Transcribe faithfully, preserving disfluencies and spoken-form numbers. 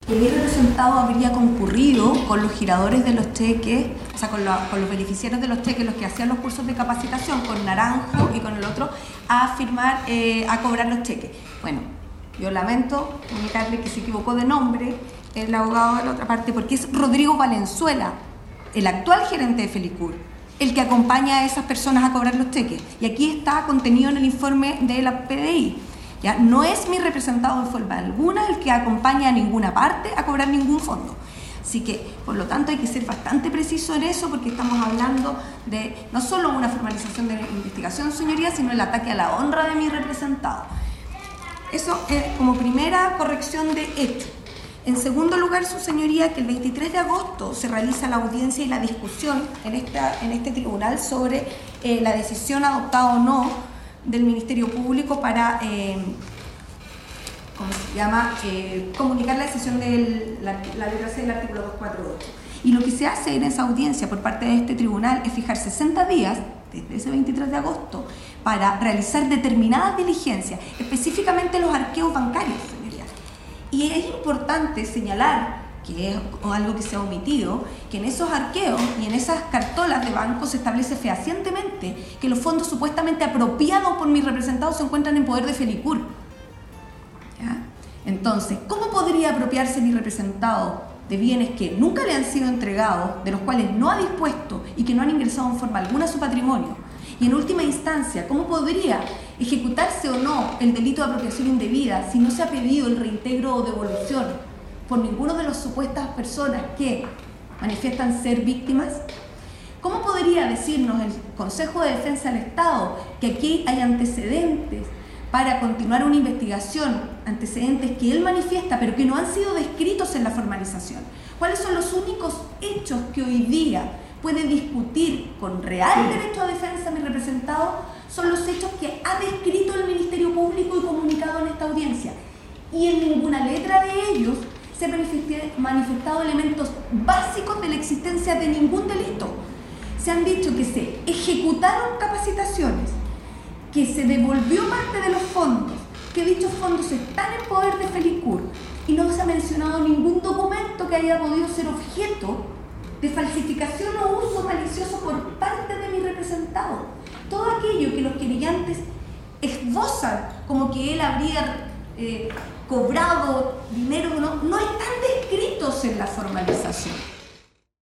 que mi representado habría concurrido con los giradores de los cheques, o sea, con, la, con los beneficiarios de los cheques, los que hacían los cursos de capacitación, con Naranjo y con el otro, a firmar, eh, a cobrar los cheques. Bueno, yo lamento comunicarle que se equivocó de nombre el abogado de la otra parte, porque es Rodrigo Valenzuela, el actual gerente de Felicur, el que acompaña a esas personas a cobrar los cheques. Y aquí está contenido en el informe de la P D I. ¿Ya? No es mi representado de forma alguna el que acompaña a ninguna parte a cobrar ningún fondo. Así que, por lo tanto, hay que ser bastante preciso en eso, porque estamos hablando de no solo una formalización de la investigación, señoría, sino el ataque a la honra de mi representado. Eso es como primera corrección de hecho. En segundo lugar, su señoría, que el veintitrés de agosto se realiza la audiencia y la discusión en, esta, en este tribunal sobre eh, la decisión adoptada o no del Ministerio Público para, eh, ¿cómo se llama?, eh, comunicar la decisión de la, la letra C del artículo doscientos cuarenta y ocho. Y lo que se hace en esa audiencia por parte de este tribunal es fijar sesenta días, desde ese veintitrés de agosto, para realizar determinadas diligencias, específicamente los arqueos bancarios, señorías. Y es importante señalar, que es algo que se ha omitido, que en esos arqueos y en esas cartolas de banco se establece fehacientemente que los fondos supuestamente apropiados por mis representados se encuentran en poder de Felicur. ¿Ya? Entonces, ¿cómo podría apropiarse mi representado de bienes que nunca le han sido entregados, de los cuales no ha dispuesto y que no han ingresado en forma alguna a su patrimonio? Y en última instancia, ¿cómo podría ejecutarse o no el delito de apropiación indebida si no se ha pedido el reintegro o devolución por ninguno de las supuestas personas que manifiestan ser víctimas? ¿Cómo podría decirnos el Consejo de Defensa del Estado que aquí hay antecedentes para continuar una investigación, antecedentes que él manifiesta pero que no han sido descritos en la formalización? ¿Cuáles son los únicos hechos que hoy día puede discutir con real derecho a defensa mi representado? Son los hechos que ha descrito el Ministerio Público y comunicado en esta audiencia. Y en ninguna letra de ellos se han manifestado elementos básicos de la existencia de ningún delito. Se han dicho que se ejecutaron capacitaciones, que se devolvió parte de los fondos, que dichos fondos están en poder de Felicur, y no se ha mencionado ningún documento que haya podido ser objeto de falsificación o uso malicioso por parte de mi representado. Todo aquello que los querellantes esbozan como que él habría eh, cobrado dinero, no, no están descritos en la formalización.